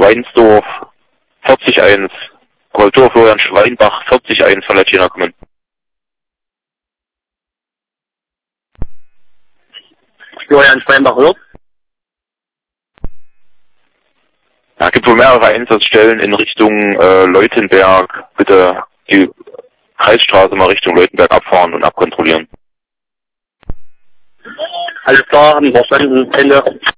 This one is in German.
Weinsdorf 40-1. Kultur Florian Schweinbach 40-1 von der China kommen. Florian Schweinbach hört. Ja, gibt wohl mehrere Einsatzstellen in Richtung Leutenberg. Bitte die Kreisstraße mal Richtung Leutenberg abfahren und abkontrollieren. Alles klar, haben verstanden. Ende.